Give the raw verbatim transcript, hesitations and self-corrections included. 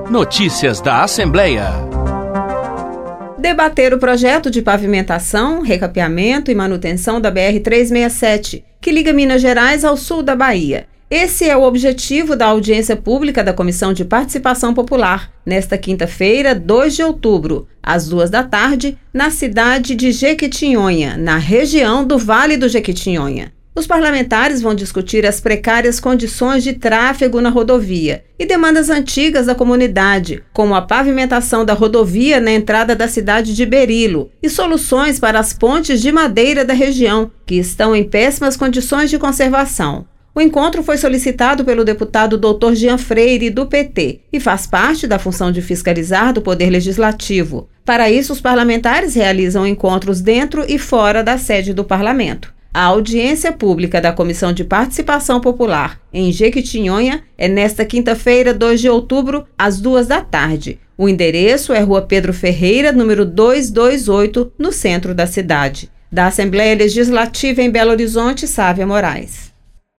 Notícias da Assembleia. Debater o projeto de pavimentação, recapeamento e manutenção da B R trezentos e sessenta e sete, que liga Minas Gerais ao sul da Bahia. Esse é o objetivo da audiência pública da Comissão de Participação Popular, nesta quinta-feira, dois de outubro, às duas da tarde, na cidade de Jequitinhonha, na região do Vale do Jequitinhonha. Os parlamentares vão discutir as precárias condições de tráfego na rodovia e demandas antigas da comunidade, como a pavimentação da rodovia na entrada da cidade de Berilo e soluções para as pontes de madeira da região, que estão em péssimas condições de conservação. O encontro foi solicitado pelo deputado doutor Jean Freire, do P T, e faz parte da função de fiscalizar do Poder Legislativo. Para isso, os parlamentares realizam encontros dentro e fora da sede do Parlamento. A audiência pública da Comissão de Participação Popular em Jequitinhonha é nesta quinta-feira, dois de outubro, às duas da tarde. O endereço é Rua Pedro Ferreira, número duzentos e vinte e oito, no centro da cidade. Da Assembleia Legislativa em Belo Horizonte, Sávia Moraes.